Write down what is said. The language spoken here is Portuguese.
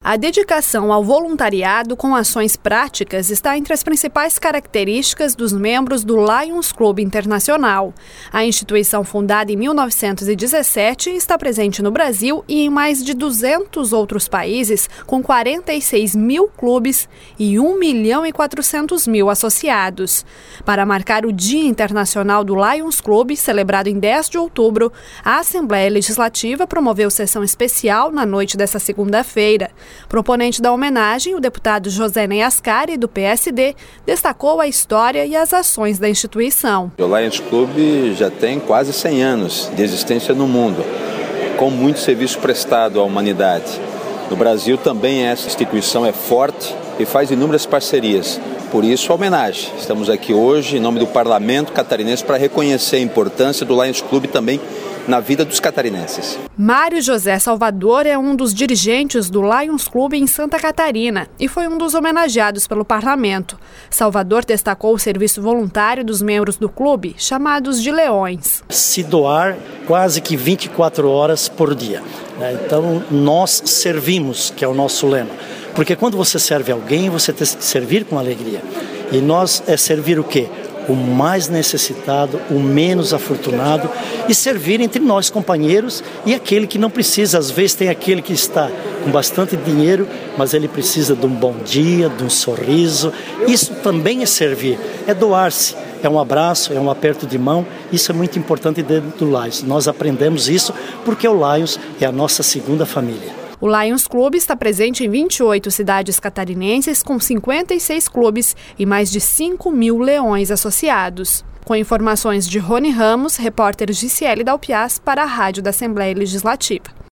A dedicação ao voluntariado com ações práticas está entre as principais características dos membros do Lions Club Internacional. A instituição, fundada em 1917, está presente no Brasil e em mais de 200 outros países, com 46 mil clubes e 1.400.000 associados. Para marcar o Dia Internacional do Lions Club, celebrado em 10 de outubro, a Assembleia Legislativa promoveu sessão especial na noite desta segunda-feira. Proponente da homenagem, o deputado José Ney Ascari, do PSD, destacou a história e as ações da instituição. O Lions Club já tem quase 100 anos de existência no mundo, com muito serviço prestado à humanidade. No Brasil também essa instituição é forte e faz inúmeras parcerias. Por isso, a homenagem. Estamos aqui hoje, em nome do Parlamento catarinense, para reconhecer a importância do Lions Club também na vida dos catarinenses. Mário José Salvador é um dos dirigentes do Lions Club em Santa Catarina e foi um dos homenageados pelo Parlamento. Salvador destacou o serviço voluntário dos membros do clube, chamados de leões. Se doar quase que 24 horas por dia. Então, nós servimos, que é o nosso lema. Porque quando você serve alguém, você tem que servir com alegria. E nós é servir o quê? O mais necessitado, o menos afortunado, e servir entre nós companheiros e aquele que não precisa. Às vezes tem aquele que está com bastante dinheiro, mas ele precisa de um bom dia, de um sorriso. Isso também é servir, é doar-se, é um abraço, é um aperto de mão. Isso é muito importante dentro do Lions. Nós aprendemos isso porque o Lions é a nossa segunda família. O Lions Club está presente em 28 cidades catarinenses, com 56 clubes e mais de 5 mil leões associados. Com informações de Rony Ramos, repórter Gisele Dalpiaz para a Rádio da Assembleia Legislativa.